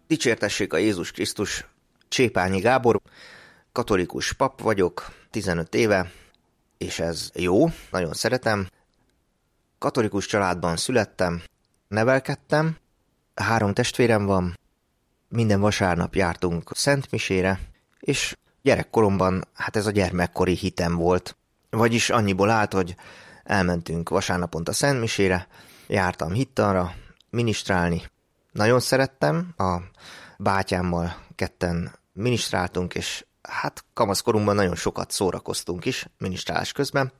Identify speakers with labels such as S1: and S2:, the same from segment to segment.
S1: Dicsértessék a Jézus Krisztus, Csépányi Gábor, katolikus pap vagyok, 15 éve, és ez jó, nagyon szeretem. Katolikus családban születtem, nevelkedtem, 3 testvérem van, minden vasárnap jártunk szentmisére, és gyerekkoromban, ez a gyermekkori hitem volt. Vagyis annyiból állt, hogy elmentünk vasárnaponta szentmisére, jártam hittanra, minisztrálni. Nagyon szerettem, a bátyámmal ketten minisztráltunk, és kamaszkorunkban nagyon sokat szórakoztunk is minisztrálás közben.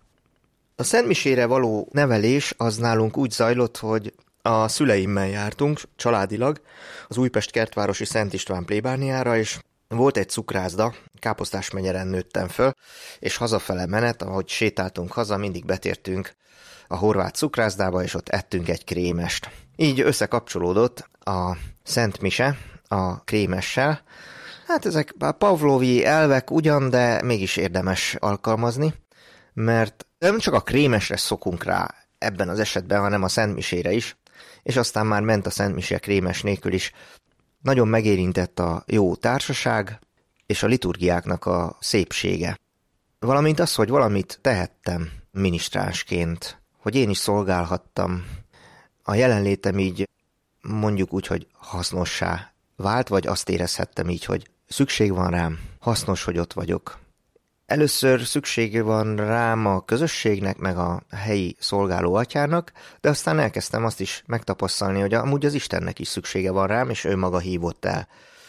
S1: A szentmisére való nevelés az nálunk úgy zajlott, hogy a szüleimmel jártunk családilag az Újpest kertvárosi Szent István plébániára, és volt egy cukrászda, Káposztásmegyeren nőttem föl, és hazafele menet, ahogy sétáltunk haza, mindig betértünk a horvát cukrászdába, és ott ettünk egy krémest. Így összekapcsolódott a Szent Mise a krémessel. Ezek a pavlovi elvek ugyan, de mégis érdemes alkalmazni, mert nem csak a krémesre szokunk rá ebben az esetben, hanem a Szent Misére is, és aztán már ment a Szent Mise krémes nélkül is. Nagyon megérintett a jó társaság és a liturgiáknak a szépsége. Valamint az, hogy valamit tehettem minisztránsként, hogy én is szolgálhattam. A jelenlétem így mondjuk úgy, hogy hasznossá vált, vagy azt érezhettem így, hogy szükség van rám, hasznos, hogy ott vagyok. Először szüksége van rám a közösségnek, meg a helyi szolgáló atyának, de aztán elkezdtem azt is megtapasztalni, hogy amúgy az Istennek is szüksége van rám, és ő maga hívott el.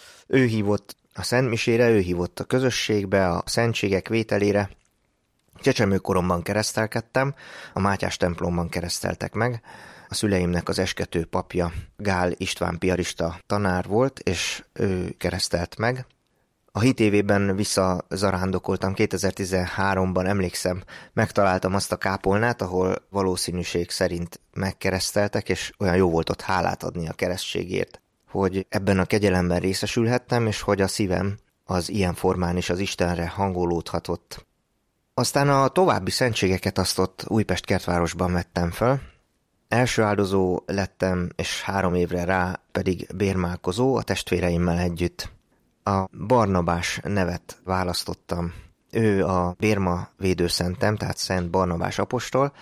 S1: Ő hívott a szentmisére, ő hívott a közösségbe, a szentségek vételére. Csecsemőkoromban keresztelkedtem, a Mátyás templomban kereszteltek meg. A szüleimnek az eskető papja Gál István piarista tanár volt, és ő keresztelt meg. A hit évében visszazarándokoltam, 2013-ban emlékszem, megtaláltam azt a kápolnát, ahol valószínűség szerint megkereszteltek, és olyan jó volt ott hálát adni a keresztségért, hogy ebben a kegyelemben részesülhettem, és hogy a szívem az ilyen formán is az Istenre hangolódhatott. Aztán a további szentségeket azt ott Újpest kertvárosban vettem föl. Első áldozó lettem, és 3 évre rá pedig bérmálkozó a testvéreimmel együtt. A Barnabás nevet választottam. Ő a bérma védőszentem, tehát Szent Barnabás apostol.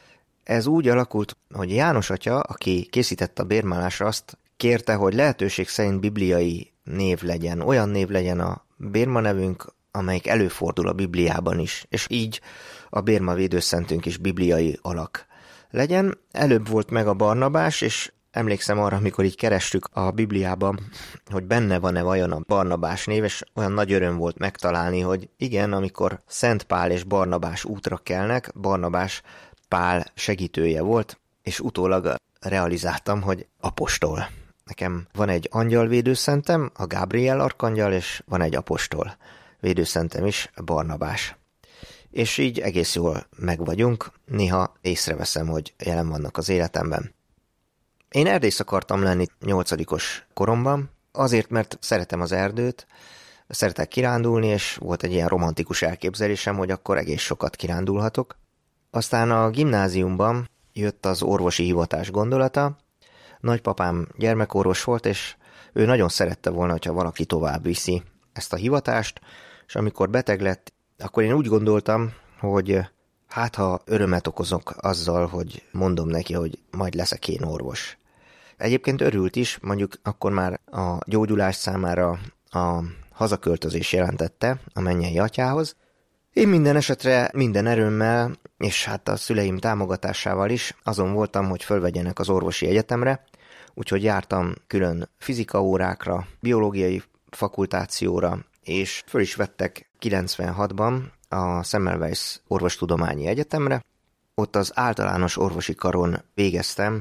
S1: Ez úgy alakult, hogy János atya, aki készítette a bérmálásra, azt kérte, hogy lehetőség szerint bibliai név legyen. Olyan név legyen a bérma nevünk, amelyik előfordul a Bibliában is, és így a bérma védőszentünk is bibliai alak legyen. Előbb volt meg a Barnabás, és emlékszem arra, amikor így kerestük a Bibliában, hogy benne van-e vajon a Barnabás név, és olyan nagy öröm volt megtalálni, hogy igen, amikor Szent Pál és Barnabás útra kelnek, Barnabás Pál segítője volt, és utólag realizáltam, hogy apostol. Nekem van egy angyalvédőszentem, a Gábriel arkangyal, és van egy apostol védőszentem is, Barnabás. És így egész jól megvagyunk, néha észreveszem, hogy jelen vannak az életemben. Én erdész akartam lenni 8-os koromban, azért, mert szeretem az erdőt, szeretek kirándulni, és volt egy ilyen romantikus elképzelésem, hogy akkor egész sokat kirándulhatok. Aztán a gimnáziumban jött az orvosi hivatás gondolata. Nagypapám gyermekorvos volt, és ő nagyon szerette volna, hogyha valaki tovább viszi ezt a hivatást, és amikor beteg lett, akkor én úgy gondoltam, hogy ha örömet okozok azzal, hogy mondom neki, hogy majd leszek én orvos. Egyébként örült is, mondjuk akkor már a gyógyulás számára a hazaköltözés jelentette a mennyei atyához. Én minden esetre minden erőmmel, és a szüleim támogatásával is azon voltam, hogy fölvegyenek az orvosi egyetemre, úgyhogy jártam külön fizikaórákra, biológiai fakultációra, és föl is vettek 96-ban a Semmelweis Orvostudományi Egyetemre. Ott az általános orvosi karon végeztem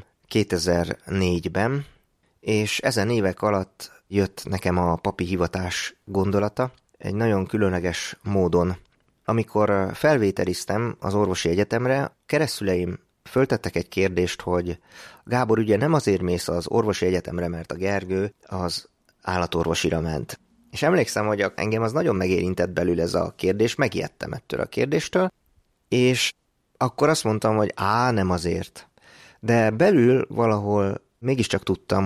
S1: 2004-ben, és ezen évek alatt jött nekem a papi hivatás gondolata egy nagyon különleges módon. Amikor felvételiztem az orvosi egyetemre, keresztszüleim föltettek egy kérdést, hogy Gábor, ugye nem azért mész az orvosi egyetemre, mert a Gergő az állatorvosira ment. És emlékszem, hogy engem az nagyon megérintett belül ez a kérdés, megijedtem ettől a kérdéstől, és akkor azt mondtam, hogy nem azért. De belül valahol mégiscsak tudtam, hogy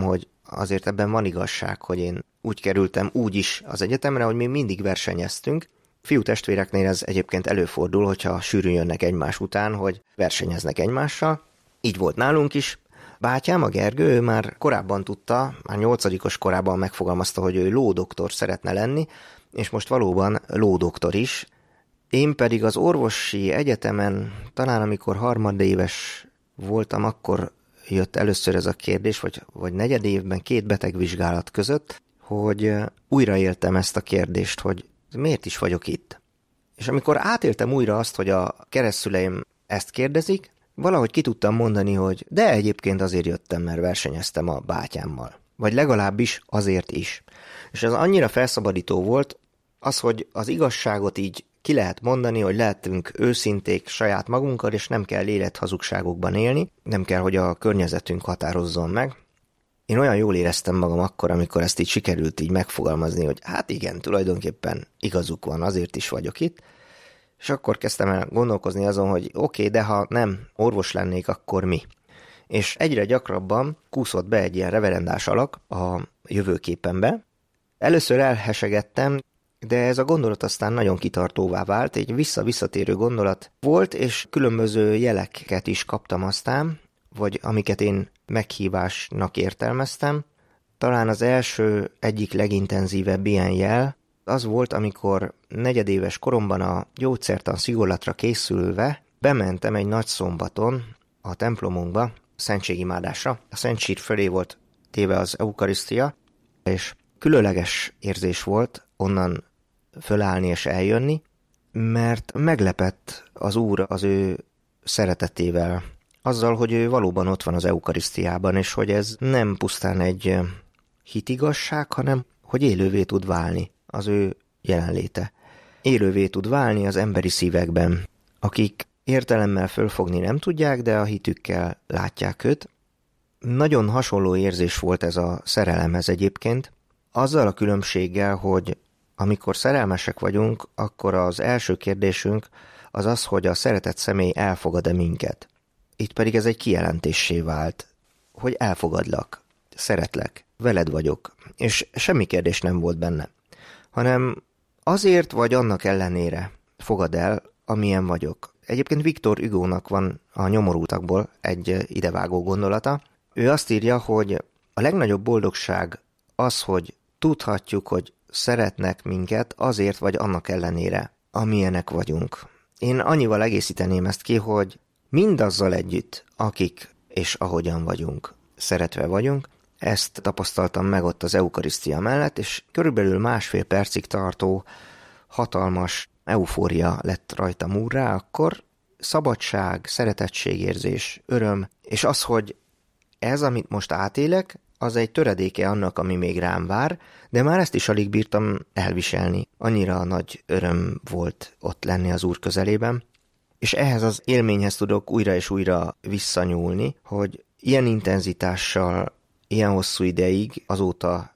S1: azért ebben van igazság, hogy én úgy kerültem úgy is az egyetemre, hogy mi mindig versenyeztünk. Fiú testvéreknél ez egyébként előfordul, hogyha sűrűn jönnek egymás után, hogy versenyeznek egymással. Így volt nálunk is. Bátyám, a Gergő, ő már korábban tudta, már 8. korában megfogalmazta, hogy ő lódoktor szeretne lenni, és most valóban lódoktor is. Én pedig az orvosi egyetemen, talán amikor harmadéves voltam, akkor jött először ez a kérdés, vagy negyedévben 2 betegvizsgálat között, hogy újraéltem ezt a kérdést, hogy miért is vagyok itt. És amikor átéltem újra azt, hogy a keresztszüleim ezt kérdezik, valahogy ki tudtam mondani, hogy de egyébként azért jöttem, mert versenyeztem a bátyámmal. Vagy legalábbis azért is. És ez annyira felszabadító volt, az, hogy az igazságot így ki lehet mondani, hogy lehetünk őszinték saját magunkkal, és nem kell élethazugságokban élni, nem kell, hogy a környezetünk határozzon meg. Én olyan jól éreztem magam akkor, amikor ezt így sikerült így megfogalmazni, hogy hát igen, tulajdonképpen igazuk van, azért is vagyok itt, és akkor kezdtem el gondolkozni azon, hogy oké, de ha nem orvos lennék, akkor mi? És egyre gyakrabban kúszott be egy ilyen reverendás alak a jövőképembe. Először elhesegettem, de ez a gondolat aztán nagyon kitartóvá vált, egy visszatérő gondolat volt, és különböző jeleket is kaptam aztán, vagy amiket én meghívásnak értelmeztem. Talán az első egyik legintenzívebb ilyen jel az volt, amikor negyedéves koromban a gyógyszertan szigorlatra készülve bementem egy nagy szombaton a templomunkba, szentségimádásra. A Szentsír fölé volt téve az eukarisztia, és különleges érzés volt onnan fölállni és eljönni, mert meglepett az Úr az ő szeretetével, azzal, hogy ő valóban ott van az eukarisztiában, és hogy ez nem pusztán egy hitigasság, hanem hogy élővé tud válni az ő jelenléte. Élővé tud válni az emberi szívekben, akik értelemmel fölfogni nem tudják, de a hitükkel látják őt. Nagyon hasonló érzés volt ez a szerelemhez egyébként, azzal a különbséggel, hogy amikor szerelmesek vagyunk, akkor az első kérdésünk az az, hogy a szeretett személy elfogad-e minket. Itt pedig ez egy kijelentéssé vált, hogy elfogadlak, szeretlek, veled vagyok, és semmi kérdés nem volt benne, hanem azért vagy annak ellenére fogad el, amilyen vagyok. Egyébként Victor Hugónak van a Nyomorultakból egy idevágó gondolata. Ő azt írja, hogy a legnagyobb boldogság az, hogy tudhatjuk, hogy szeretnek minket azért vagy annak ellenére, amilyenek vagyunk. Én annyival egészíteném ezt ki, hogy mindazzal együtt, akik és ahogyan vagyunk, szeretve vagyunk, ezt tapasztaltam meg ott az eukarisztia mellett, és körülbelül 1,5 percig tartó hatalmas eufória lett rajtam úrrá, akkor szabadság, szeretettségérzés, öröm, és az, hogy ez, amit most átélek, az egy töredéke annak, ami még rám vár, de már ezt is alig bírtam elviselni. Annyira nagy öröm volt ott lenni az Úr közelében, és ehhez az élményhez tudok újra és újra visszanyúlni, hogy ilyen intenzitással, ilyen hosszú ideig, azóta,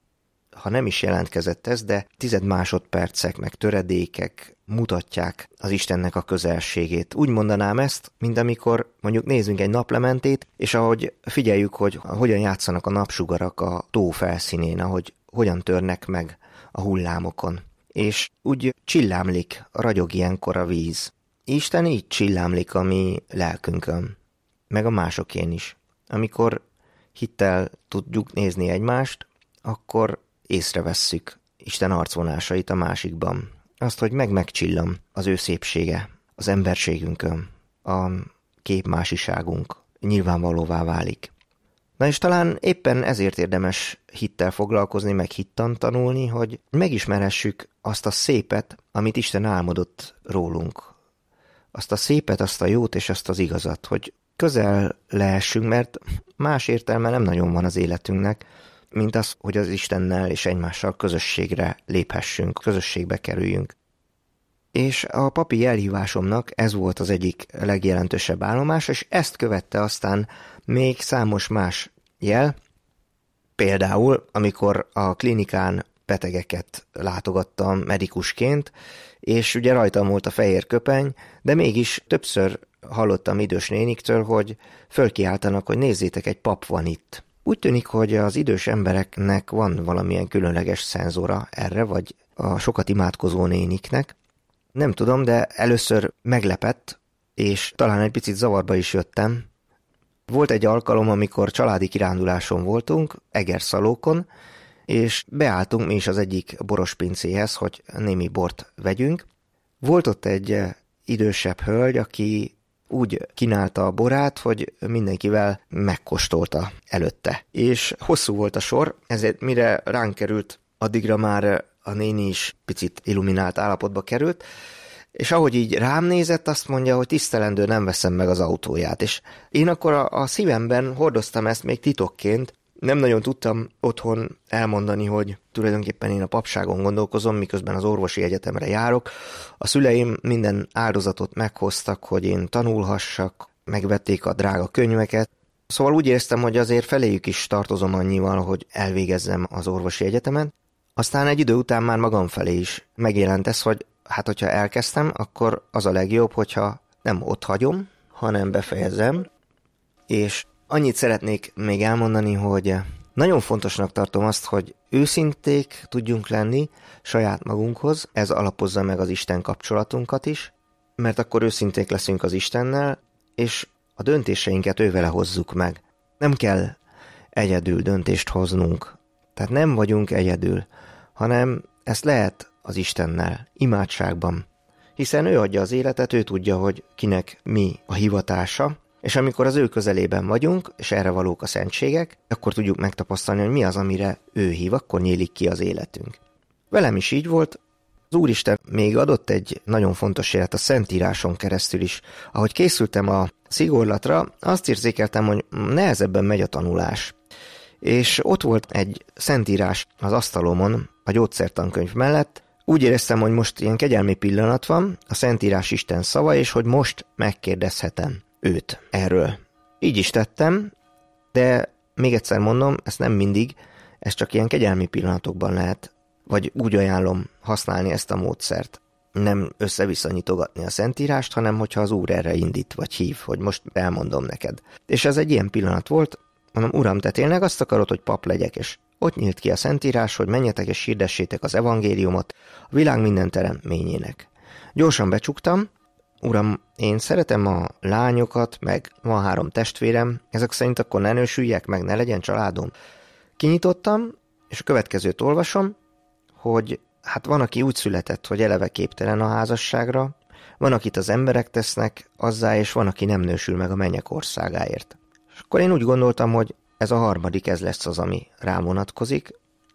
S1: ha nem is jelentkezett ez, de 10 másodpercek meg töredékek mutatják az Istennek a közelségét. Úgy mondanám ezt, mint amikor mondjuk nézzünk egy naplementét, és ahogy figyeljük, hogy hogyan játszanak a napsugarak a tó felszínén, ahogy hogyan törnek meg a hullámokon. És úgy csillámlik, ragyog ilyenkor a víz. Isten így csillámlik a mi lelkünkön, meg a másokén is. Amikor hittel tudjuk nézni egymást, akkor észrevesszük Isten arcvonásait a másikban. Azt, hogy megcsillam az ő szépsége, az emberségünkön, a képmásiságunk nyilvánvalóvá válik. Na és talán éppen ezért érdemes hittel foglalkozni, meg hittan tanulni, hogy megismerhessük azt a szépet, amit Isten álmodott rólunk. Azt a szépet, azt a jót és azt az igazat, hogy közel lehessünk, mert más értelme nem nagyon van az életünknek, mint az, hogy az Istennel és egymással közösségre léphessünk, közösségbe kerüljünk. És a papi elhívásomnak ez volt az egyik legjelentősebb állomás, és ezt követte aztán még számos más jel, például amikor a klinikán betegeket látogattam medikusként, és ugye rajtam volt a fehér köpeny, de mégis többször hallottam idős néniktől, hogy fölkiáltanak, hogy nézzétek, egy pap van itt. Úgy tűnik, hogy az idős embereknek van valamilyen különleges szenzora erre, vagy a sokat imádkozó néniknek. Nem tudom, de először meglepett, és talán egy picit zavarba is jöttem. Volt egy alkalom, amikor családi kiránduláson voltunk, Egerszalókon, és beálltunk mi is az egyik borospincéhez, hogy némi bort vegyünk. Volt ott egy idősebb hölgy, aki úgy kínálta a borát, hogy mindenkivel megkóstolta előtte. És hosszú volt a sor, ezért mire ránk került, addigra már a néni is picit illuminált állapotba került, és ahogy így rám nézett, azt mondja, hogy tisztelendő, nem veszem meg az autóját. És én akkor a szívemben hordoztam ezt még titokként, nem nagyon tudtam otthon elmondani, hogy tulajdonképpen én a papságon gondolkozom, miközben az orvosi egyetemre járok. A szüleim minden áldozatot meghoztak, hogy én tanulhassak, megvették a drága könyveket. Szóval úgy éreztem, hogy azért feléjük is tartozom annyival, hogy elvégezzem az orvosi egyetemet. Aztán egy idő után már magam felé is megjelent ez, hogy hát hogyha elkezdtem, akkor az a legjobb, hogyha nem ott hagyom, hanem befejezem. És annyit szeretnék még elmondani, hogy nagyon fontosnak tartom azt, hogy őszinték tudjunk lenni saját magunkhoz, ez alapozza meg az Isten kapcsolatunkat is, mert akkor őszinték leszünk az Istennel, és a döntéseinket ővele hozzuk meg. Nem kell egyedül döntést hoznunk, tehát nem vagyunk egyedül, hanem ezt lehet az Istennel, imádságban, hiszen ő adja az életet, ő tudja, hogy kinek mi a hivatása, és amikor az ő közelében vagyunk, és erre valók a szentségek, akkor tudjuk megtapasztalni, hogy mi az, amire ő hív, akkor nyílik ki az életünk. Velem is így volt, az Úristen még adott egy nagyon fontos élet a Szentíráson keresztül is. Ahogy készültem a szigorlatra, azt érzékeltem, hogy nehezebben megy a tanulás. És ott volt egy Szentírás az asztalomon, a gyógyszertankönyv mellett. Úgy éreztem, hogy most ilyen kegyelmi pillanat van, a Szentírás Isten szava, és hogy most megkérdezhetem őt erről. Így is tettem, de még egyszer mondom, ezt nem mindig, ez csak ilyen kegyelmi pillanatokban lehet, vagy úgy ajánlom használni ezt a módszert. Nem össze-vissza nyitogatni a Szentírást, hanem hogyha az Úr erre indít, vagy hív, hogy most elmondom neked. És ez egy ilyen pillanat volt, mondom, Uram, te tényleg azt akarod, hogy pap legyek, és ott nyílt ki a Szentírás, hogy menjetek és hirdessétek az evangéliumot a világ minden teremtményének. Gyorsan becsuktam, Uram, én szeretem a lányokat, meg van 3 testvérem, ezek szerint akkor ne nősüljek meg, ne legyen családom. Kinyitottam, és a következőt olvasom, hogy hát van, aki úgy született, hogy eleve képtelen a házasságra, van, akit az emberek tesznek azzá, és van, aki nem nősül meg a mennyek országáért. És akkor én úgy gondoltam, hogy ez a harmadik, ez lesz az, ami rám vonatkozik,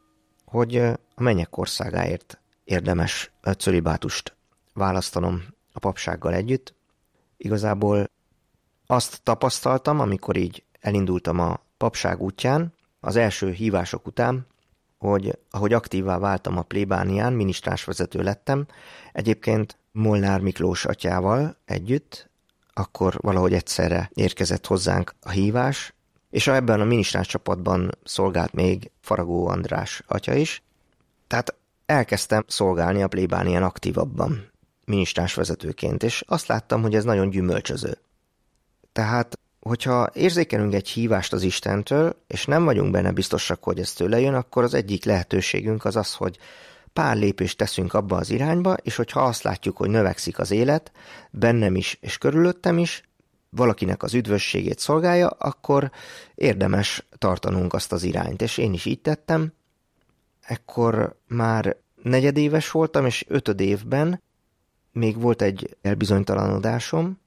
S1: hogy a mennyek országáért érdemes a cölibátust választanom a papsággal együtt. Igazából azt tapasztaltam, amikor így elindultam a papság útján, az első hívások után, hogy ahogy aktívvá váltam a plébánián, minisztránsvezető lettem, egyébként Molnár Miklós atyával együtt, akkor valahogy egyszerre érkezett hozzánk a hívás, és ebben a minisztráns csapatban szolgált még Faragó András atya is, tehát elkezdtem szolgálni a plébánián aktívabban, minisztránsvezetőként, és azt láttam, hogy ez nagyon gyümölcsöző. Tehát, hogyha érzékelünk egy hívást az Istentől, és nem vagyunk benne biztosak, hogy ez tőle jön, akkor az egyik lehetőségünk az az, hogy pár lépést teszünk abba az irányba, és hogyha azt látjuk, hogy növekszik az élet, bennem is és körülöttem is, valakinek az üdvösségét szolgálja, akkor érdemes tartanunk azt az irányt. És én is így tettem. Ekkor már 4. éves voltam, és 5. évben még volt egy elbizonytalanodásom,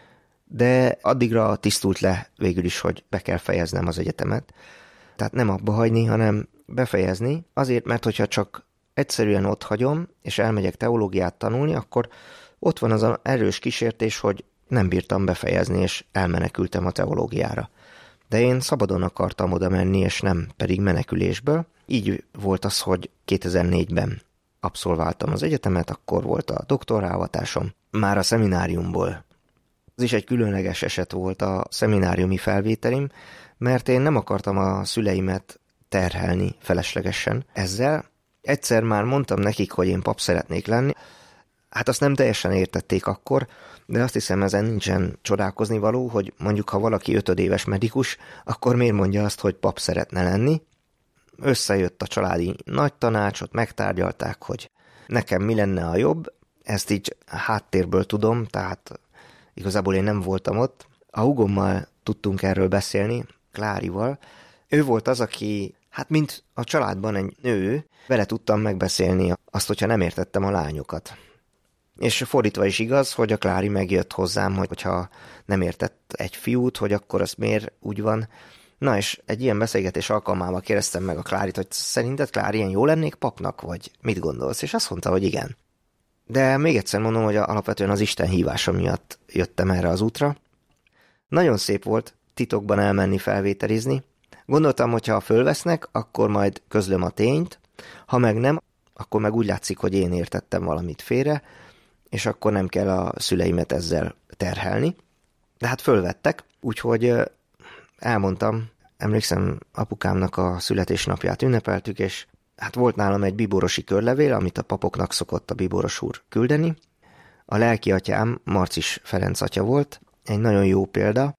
S1: de addigra tisztult le végül is, hogy be kell fejeznem az egyetemet. Tehát nem abba hagyni, hanem befejezni, azért, mert hogyha csak egyszerűen ott hagyom, és elmegyek teológiát tanulni, akkor ott van az erős kísértés, hogy nem bírtam befejezni, és elmenekültem a teológiára. De én szabadon akartam oda menni, és nem pedig menekülésből. Így volt az, hogy 2004-ben abszolváltam az egyetemet, akkor volt a doktorálvatásom, már a szemináriumból. Ez is egy különleges eset volt a szemináriumi felvételim, mert én nem akartam a szüleimet terhelni feleslegesen ezzel. Egyszer már mondtam nekik, hogy én pap szeretnék lenni. Hát azt nem teljesen értették akkor, de azt hiszem ezen nincsen csodálkozni való, hogy mondjuk ha valaki 5 éves medikus, akkor miért mondja azt, hogy pap szeretne lenni. Összejött a családi nagy tanácsot, megtárgyalták, hogy nekem mi lenne a jobb, ezt így háttérből tudom, tehát igazából én nem voltam ott. A húgommal tudtunk erről beszélni, Klárival. Ő volt az, aki, hát mint a családban egy nő, vele tudtam megbeszélni azt, hogyha nem értettem a lányokat. És fordítva is igaz, hogy a Klári megjött hozzám, hogyha nem értett egy fiút, hogy akkor az miért úgy van. Na és egy ilyen beszélgetés alkalmával kérdeztem meg a Klárit, hogy szerinted, Klári, ilyen jó lennék papnak, vagy mit gondolsz? És azt mondta, hogy igen. De még egyszer mondom, hogy alapvetően az Isten hívása miatt jöttem erre az útra. Nagyon szép volt titokban elmenni felvételizni. Gondoltam, hogy ha fölvesznek, akkor majd közlöm a tényt, ha meg nem, akkor meg úgy látszik, hogy én értettem valamit félre, és akkor nem kell a szüleimet ezzel terhelni. De hát fölvettek, úgyhogy elmondtam, emlékszem, apukámnak a születésnapját ünnepeltük, és hát volt nálam egy bíborosi körlevél, amit a papoknak szokott a bíboros úr küldeni. A lelki atyám Marcis Ferenc atya volt, egy nagyon jó példa,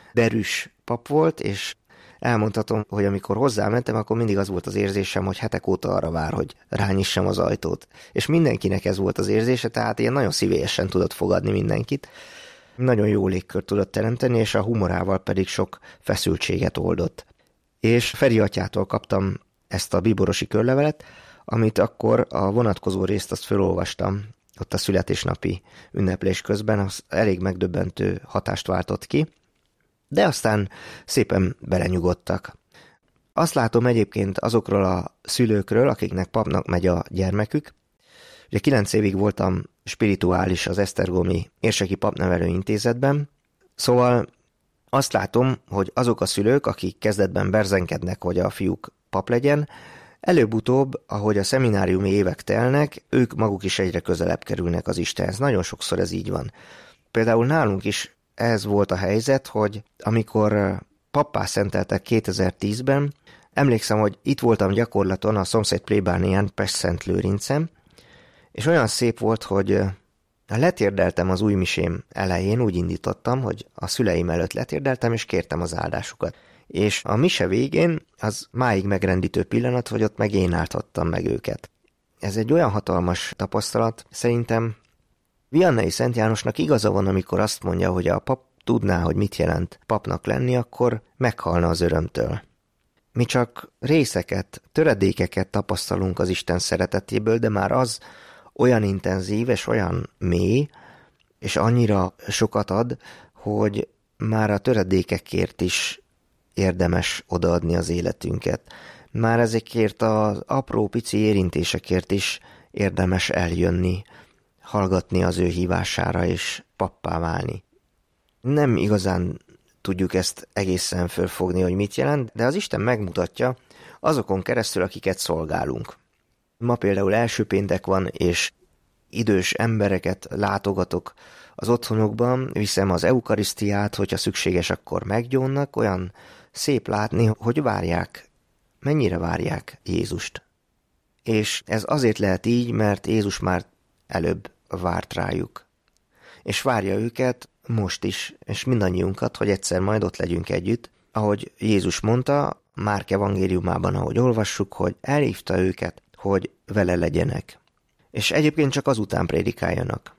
S1: derűs pap volt, és elmondhatom, hogy amikor hozzámentem, akkor mindig az volt az érzésem, hogy hetek óta arra vár, hogy rányissam az ajtót. És mindenkinek ez volt az érzése, tehát ilyen nagyon szívélyesen tudott fogadni mindenkit. Nagyon jó légkört tudott teremteni, és a humorával pedig sok feszültséget oldott. És Feri atyától kaptam ezt a bíborosi körlevelet, amit akkor a vonatkozó részt azt felolvastam, ott a születésnapi ünneplés közben, az elég megdöbbentő hatást váltott ki, de aztán szépen belenyugodtak. Azt látom egyébként azokról a szülőkről, akiknek papnak megy a gyermekük. Ugye 9 évig voltam spirituális az Esztergomi Érseki Papnevelő Intézetben, szóval azt látom, hogy azok a szülők, akik kezdetben berzenkednek, hogy a fiúk pap legyen, előbb-utóbb, ahogy a szemináriumi évek telnek, ők maguk is egyre közelebb kerülnek az Istenhez. Nagyon sokszor ez így van. Például nálunk is ez volt a helyzet, hogy amikor pappá szenteltek 2010-ben, emlékszem, hogy itt voltam gyakorlaton a szomszéd plébánián Pestszentlőrincen, és olyan szép volt, hogy letérdeltem az új misém elején, úgy indítottam, hogy a szüleim előtt letérdeltem, és kértem az áldásukat. És a mise végén az máig megrendítő pillanat, hogy ott meg én álthattam meg őket. Ez egy olyan hatalmas tapasztalat, szerintem Viannai Szent Jánosnak igaza van, amikor azt mondja, hogy a pap tudná, hogy mit jelent papnak lenni, akkor meghalna az örömtől. Mi csak részeket, töredékeket tapasztalunk az Isten szeretetéből, de már az olyan intenzív és olyan mély, és annyira sokat ad, hogy már a töredékekért is érdemes odaadni az életünket. Már ezekért az apró pici érintésekért is érdemes eljönni, hallgatni az ő hívására és pappá válni. Nem igazán tudjuk ezt egészen fölfogni, hogy mit jelent, de az Isten megmutatja azokon keresztül, akiket szolgálunk. Ma például első péntek van, és idős embereket látogatok az otthonokban, viszem az eukarisztiát, hogyha szükséges, akkor meggyónnak, olyan szép látni, hogy várják, mennyire várják Jézust. És ez azért lehet így, mert Jézus már előbb várt rájuk. És várja őket most is, és mindannyiunkat, hogy egyszer majd ott legyünk együtt, ahogy Jézus mondta, Márk evangéliumában, ahogy olvassuk, hogy elhívta őket, hogy vele legyenek. És egyébként csak azután prédikáljanak.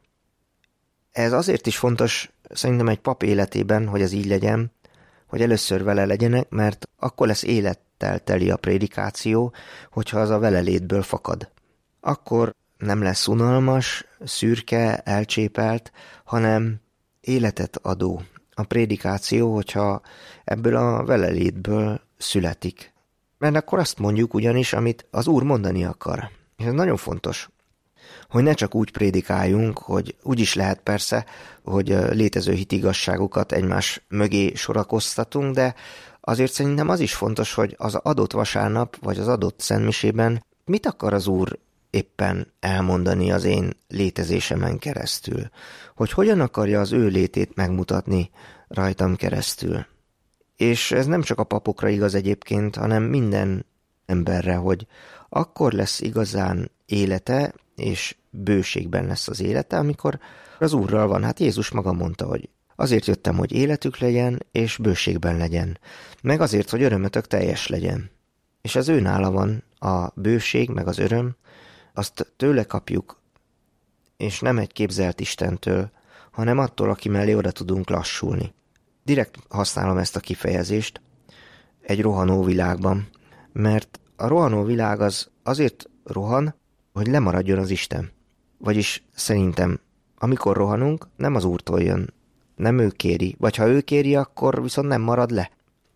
S1: Ez azért is fontos szerintem egy pap életében, hogy ez így legyen, hogy először vele legyenek, mert akkor lesz élettel teli a prédikáció, hogyha az a velelétből fakad. Akkor nem lesz unalmas, szürke, elcsépelt, hanem életet adó a prédikáció, hogyha ebből a velelétből születik. Mert akkor azt mondjuk ugyanis, amit az Úr mondani akar. És ez nagyon fontos, hogy ne csak úgy prédikáljunk, hogy úgy is lehet persze, hogy létező hitigazságokat egymás mögé sorakoztatunk, de azért szerintem az is fontos, hogy az adott vasárnap, vagy az adott szentmisében mit akar az Úr éppen elmondani az én létezésemen keresztül. Hogy hogyan akarja az ő létét megmutatni rajtam keresztül. És ez nem csak a papokra igaz egyébként, hanem minden emberre, hogy akkor lesz igazán élete, és bőségben lesz az élete, amikor az Úrral van. Hát Jézus maga mondta, hogy azért jöttem, hogy életük legyen, és bőségben legyen. Meg azért, hogy örömötök teljes legyen. És az ő nála van a bőség, meg az öröm, azt tőle kapjuk, és nem egy képzelt Istentől, hanem attól, aki mellé oda tudunk lassulni. Direkt használom ezt a kifejezést egy rohanó világban, mert a rohanó világ az azért rohan, hogy lemaradjon az Isten. Vagyis szerintem, amikor rohanunk, nem az Úrtól jön, nem ő kéri, vagy ha ő kéri, akkor viszont nem marad le.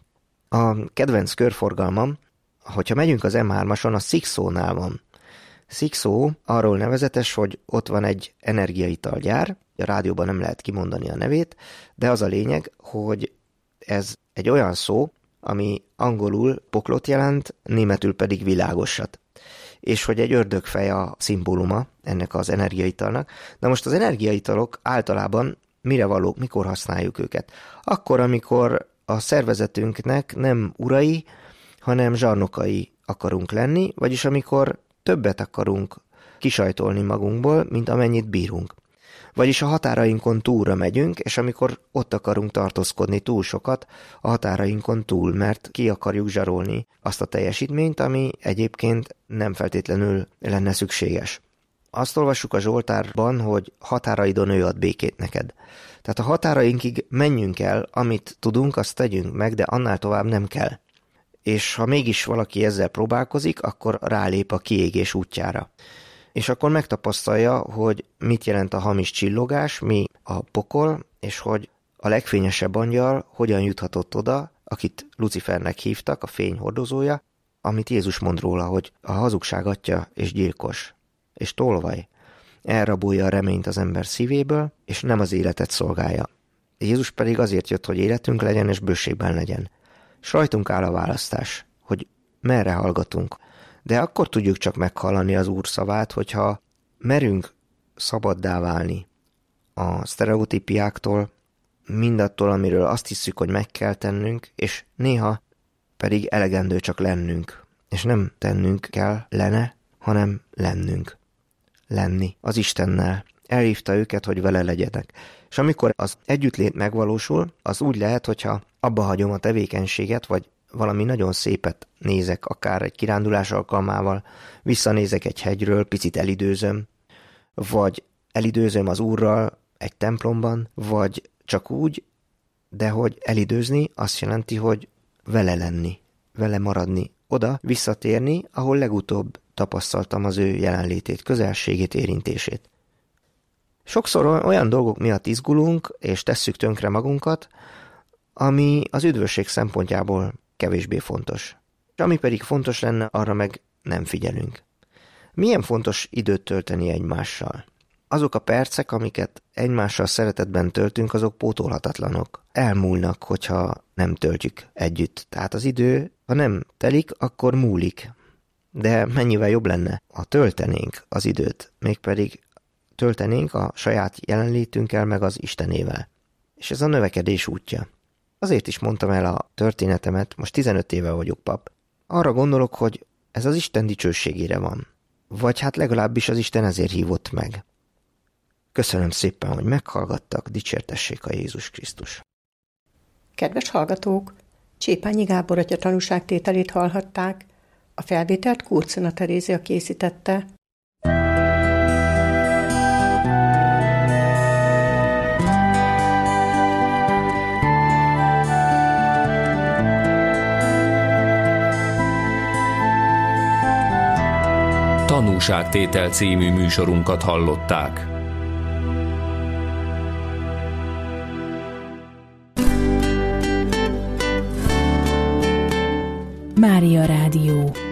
S1: A kedvenc körforgalmam, hogyha megyünk az M3-ason, a Szikszónál van. Szikszó arról nevezetes, hogy ott van egy energiaitalgyár, a rádióban nem lehet kimondani a nevét, de az a lényeg, hogy ez egy olyan szó, ami angolul poklot jelent, németül pedig világosat. És hogy egy ördögfej a szimbóluma ennek az energiaitalnak. Na most az energiaitalok általában mire valók, mikor használjuk őket? Akkor, amikor a szervezetünknek nem urai, hanem zsarnokai akarunk lenni, vagyis amikor többet akarunk kisajtolni magunkból, mint amennyit bírunk. Vagyis a határainkon túlra megyünk, és amikor ott akarunk tartózkodni túl sokat, a határainkon túl, mert ki akarjuk zsarolni azt a teljesítményt, ami egyébként nem feltétlenül lenne szükséges. Azt olvassuk a Zsoltárban, hogy határaidon ő ad békét neked. Tehát a határainkig menjünk el, amit tudunk, azt tegyünk meg, de annál tovább nem kell. És ha mégis valaki ezzel próbálkozik, akkor rálép a kiégés útjára. És akkor megtapasztalja, hogy mit jelent a hamis csillogás, mi a pokol, és hogy a legfényesebb angyal hogyan juthatott oda, akit Lucifernek hívtak, a fény hordozója, amit Jézus mond róla, hogy a hazugság atya és gyilkos, és tolvaj, elrabolja a reményt az ember szívéből, és nem az életet szolgálja. Jézus pedig azért jött, hogy életünk legyen, és bőségben legyen. S rajtunk áll a választás, hogy merre hallgatunk. De akkor tudjuk csak meghallani az Úr szavát, hogyha merünk szabaddá válni a sztereotípiáktól, mindattól, amiről azt hiszük, hogy meg kell tennünk, és néha pedig elegendő csak lennünk. És nem tennünk kell lenne, hanem lennünk. Lenni az Istennel. Elhívta őket, hogy vele legyenek. És amikor az együttlét megvalósul, az úgy lehet, hogyha abba hagyom a tevékenységet, vagy valami nagyon szépet nézek, akár egy kirándulás alkalmával, visszanézek egy hegyről, picit elidőzöm, vagy elidőzöm az Úrral egy templomban, vagy csak úgy, de hogy elidőzni azt jelenti, hogy vele lenni, vele maradni, oda visszatérni, ahol legutóbb tapasztaltam az ő jelenlétét, közelségét, érintését. Sokszor olyan dolgok miatt izgulunk, és tesszük tönkre magunkat, ami az üdvösség szempontjából kevésbé fontos. És ami pedig fontos lenne, arra meg nem figyelünk. Milyen fontos időt tölteni egymással? Azok a percek, amiket egymással szeretetben töltünk, azok pótolhatatlanok. Elmúlnak, hogyha nem töltjük együtt. Tehát az idő, ha nem telik, akkor múlik. De mennyivel jobb lenne, ha töltenénk az időt, mégpedig töltenénk a saját jelenlétünkkel, meg az Istenével. És ez a növekedés útja. Azért is mondtam el a történetemet, most 15 éve vagyok pap. Arra gondolok, hogy ez az Isten dicsőségére van. Vagy hát legalábbis az Isten ezért hívott meg. Köszönöm szépen, hogy meghallgattak, dicsértessék a Jézus Krisztus.
S2: Kedves hallgatók, Csépányi Gábor atya tanúságtételét hallhatták, a felvételt Kurcina Terézia készítette.
S3: Tanúságtétel című műsorunkat hallották.
S4: Mária Rádió.